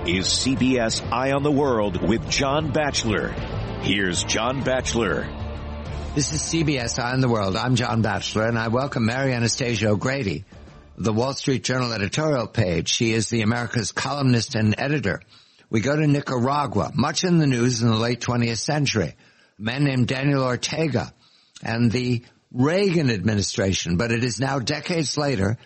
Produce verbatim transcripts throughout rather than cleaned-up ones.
is C B S Eye on the World with John Batchelor. Here's John Batchelor. This is C B S Eye on the World. I'm John Batchelor, and I welcome Mary Anastasia O'Grady, the Wall Street Journal editorial page. She is the America's columnist and editor. We go to Nicaragua, much in the news in the late twentieth century. A man named Daniel Ortega and the Reagan administration, but it is now decades later.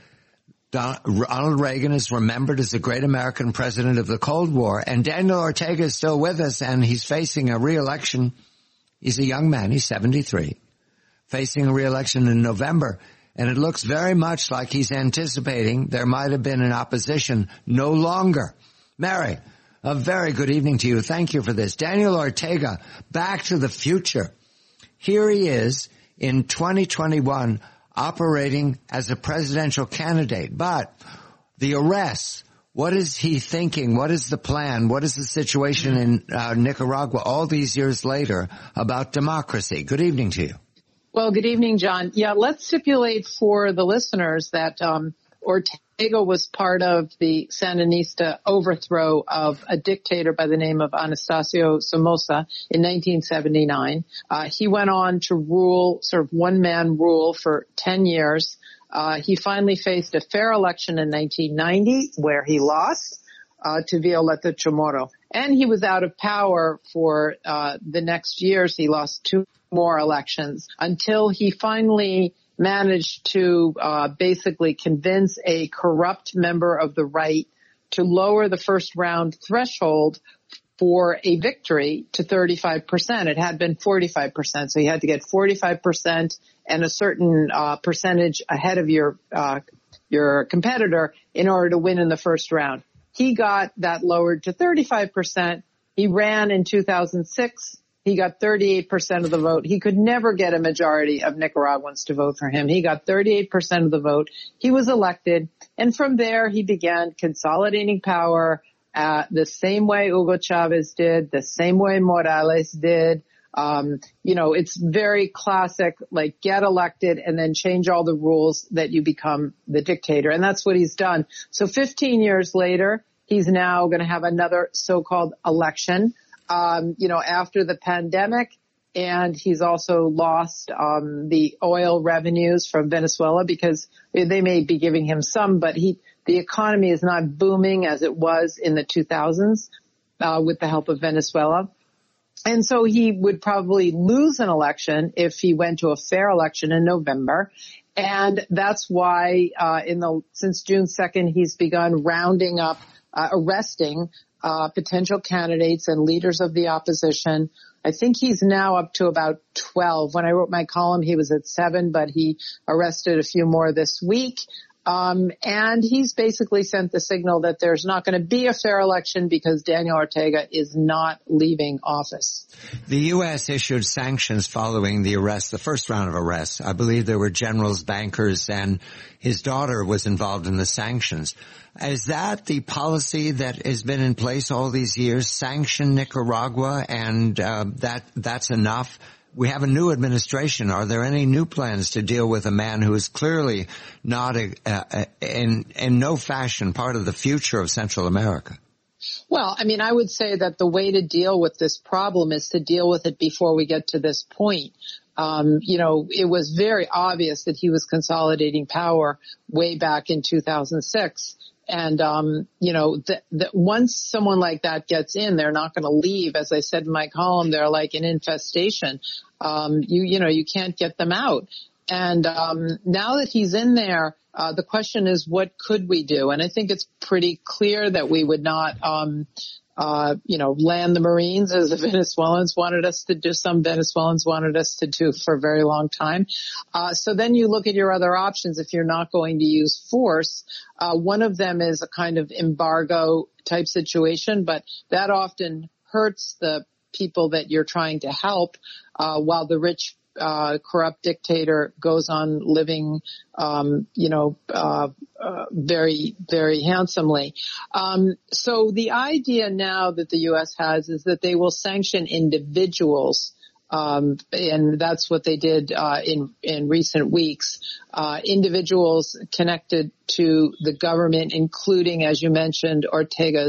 Ronald Reagan is remembered as the great American president of the Cold War, and Daniel Ortega is still with us, and he's facing a re-election. He's a young man. He's seventy-three, facing a re-election in November, and it looks very much like he's anticipating there might have been an opposition no longer. Mary, a very good evening to you. Thank you for this. Daniel Ortega, Back to the Future. Here he is in twenty twenty-one, operating as a presidential candidate. But the arrests, what is he thinking? What is the plan? What is the situation in uh, Nicaragua all these years later about democracy? Good evening to you. Well, good evening, John. Yeah, let's stipulate for the listeners that um, Ortega was part of the Sandinista overthrow of a dictator by the name of Anastasio Somoza in nineteen seventy-nine. Uh, he went on to rule, sort of one-man rule for ten years. Uh, he finally faced a fair election in nineteen ninety where he lost uh, to Violeta Chamorro. And he was out of power for uh, the next years. He lost two more elections until he finally managed to uh basically convince a corrupt member of the right to lower the first round threshold for a victory to thirty-five percent. It had been forty-five percent, so you had to get forty-five percent and a certain uh percentage ahead of your uh your competitor in order to win in the first round. He got that lowered to thirty-five percent. He ran in two thousand six. He got thirty-eight percent of the vote. He could never get a majority of Nicaraguans to vote for him. He got thirty-eight percent of the vote. He was elected. And from there, he began consolidating power uh, the same way Hugo Chavez did, the same way Morales did. Um, you know, it's very classic, like get elected and then change all the rules that you become the dictator. And that's what he's done. So fifteen years later, he's now going to have another so-called election. Um, you know, after the pandemic, and he's also lost um, the oil revenues from Venezuela because they may be giving him some, but he the economy is not booming as it was in the two thousands uh, with the help of Venezuela. And so he would probably lose an election if he went to a fair election in November. And that's why uh, in the since June second, he's begun rounding up, uh, arresting Uh, potential candidates and leaders of the opposition. I think he's now up to about twelve. When I wrote my column, he was at seven, but he arrested a few more this week. Um, and he's basically sent the signal that there's not going to be a fair election because Daniel Ortega is not leaving office. The U S issued sanctions following the arrest, the first round of arrests. I believe there were generals, bankers, and his daughter was involved in the sanctions. Is that the policy that has been in place all these years? Sanction Nicaragua, and uh, that that's enough? We have a new administration. Are there any new plans to deal with a man who is clearly not a, a, in in no fashion part of the future of Central America? Well, I mean, I would say that the way to deal with this problem is to deal with it before we get to this point. Um, you know, it was very obvious that he was consolidating power way back in two thousand six. And, um, you know, that th- once someone like that gets in, they're not going to leave. As I said in my column, they're like an infestation. Um, you, you know, you can't get them out. And, um, now that he's in there, uh, the question is, what could we do? And I think it's pretty clear that we would not, um, uh, you know, land the Marines as the Venezuelans wanted us to do. Some Venezuelans wanted us to do for a very long time. Uh, so then you look at your other options if you're not going to use force. Uh, one of them is a kind of embargo type situation, but that often hurts the people that you're trying to help, uh, while the rich Uh, corrupt dictator goes on living, um, you know, uh, uh, very, very handsomely. Um, so the idea now that the U S has is that they will sanction individuals, um, and that's what they did uh, in in recent weeks. Uh, individuals connected to the government, including, as you mentioned, Ortega's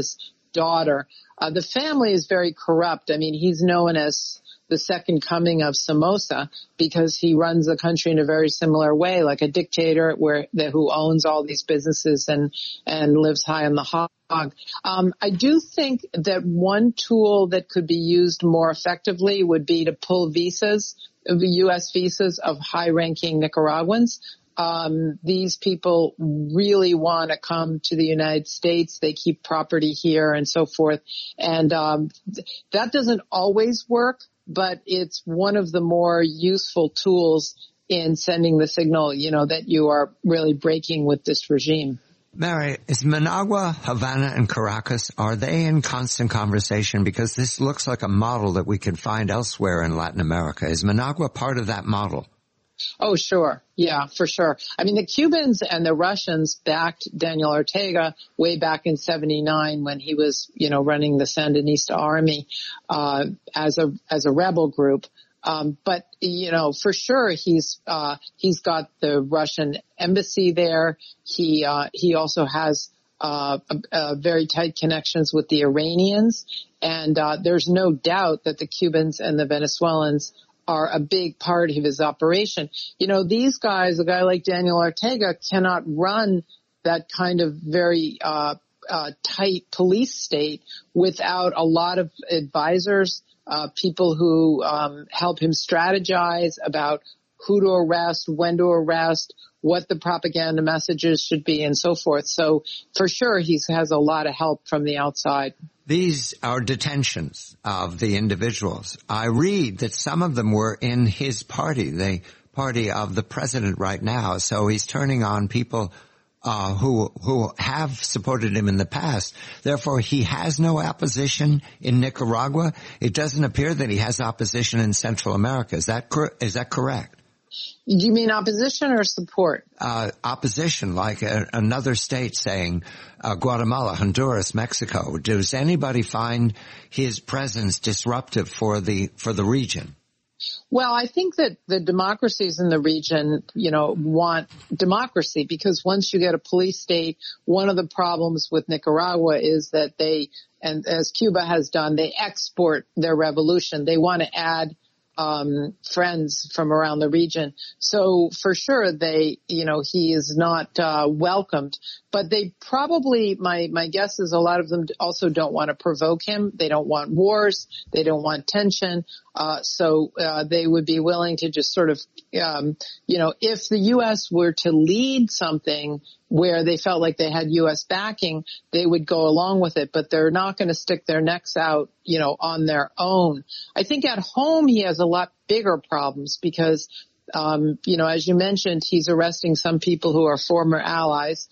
daughter. Uh, the family is very corrupt. I mean, he's known as the second coming of Somoza because he runs the country in a very similar way, like a dictator where the, who owns all these businesses and and lives high on the hog. Um, I do think that one tool that could be used more effectively would be to pull visas, U S visas of high-ranking Nicaraguans. Um, these people really want to come to the United States. They keep property here and so forth. And um, th- that doesn't always work, but it's one of the more useful tools in sending the signal, you know, that you are really breaking with this regime. Mary, is Managua, Havana, and Caracas, are they in constant conversation? Because this looks like a model that we can find elsewhere in Latin America. Is Managua part of that model? Oh, sure. Yeah, for sure. I mean, the Cubans and the Russians backed Daniel Ortega way back in seventy-nine when he was, you know, running the Sandinista army, uh, as a, as a rebel group. Um, but, you know, for sure he's, uh, he's got the Russian embassy there. He, uh, he also has, uh, a, a very tight connections with the Iranians. And, uh, there's no doubt that the Cubans and the Venezuelans are a big part of his operation. You know, these guys, a guy like Daniel Ortega cannot run that kind of very, uh, uh, tight police state without a lot of advisors, uh, people who, um, help him strategize about who to arrest, when to arrest, what the propaganda messages should be, and so forth. So for sure, he has a lot of help from the outside. These are detentions of the individuals. I read that some of them were in his party, the party of the president right now. So he's turning on people uh who who have supported him in the past. Therefore, he has no opposition in Nicaragua. It doesn't appear that he has opposition in Central America. Is that cor- is that correct? Do you mean opposition or support? Uh, opposition, like a, another state saying uh, Guatemala, Honduras, Mexico. Does anybody find his presence disruptive for the for the region? Well, I think that the democracies in the region, you know, want democracy because once you get a police state, one of the problems with Nicaragua is that they, and as Cuba has done, they export their revolution. They want to add Um, friends from around the region. So for sure they, you know, he is not, uh, welcomed, but they probably, my, my guess is a lot of them also don't want to provoke him. They don't want wars. They don't want tension. Uh, so, uh, they would be willing to just sort of, um, you know, if the U S were to lead something where they felt like they had U S backing, they would go along with it, but they're not going to stick their necks out, you know, on their own. I think at home he has a lot bigger problems because, um, you know, as you mentioned, he's arresting some people who are former allies.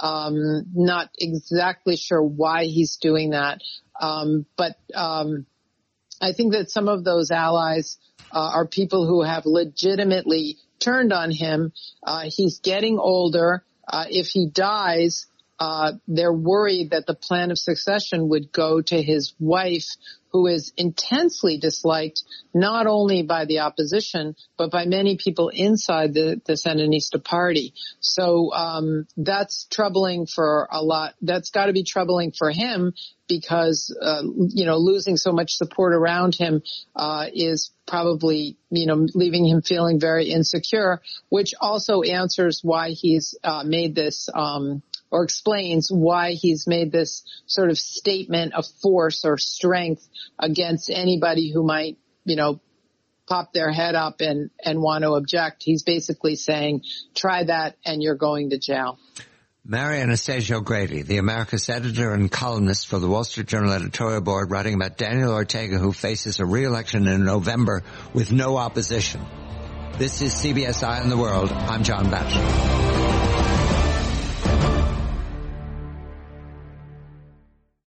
Um, not exactly sure why he's doing that. Um, but, um, I think that some of those allies, uh, are people who have legitimately turned on him. Uh, he's getting older. Uh, if he dies, uh, they're worried that the plan of succession would go to his wife, who is intensely disliked not only by the opposition, but by many people inside the, the Sandinista party. So um, that's troubling for a lot. That's got to be troubling for him because, uh, you know, losing so much support around him uh, is probably, you know, leaving him feeling very insecure, which also answers why he's uh, made this um or explains why he's made this sort of statement of force or strength against anybody who might, you know, pop their head up and, and want to object. He's basically saying, try that and you're going to jail. Mary Anastasia O'Grady, the America's editor and columnist for the Wall Street Journal editorial board, writing about Daniel Ortega, who faces a re-election in November with no opposition. This is C B S Eye on the World. I'm John Batchelor.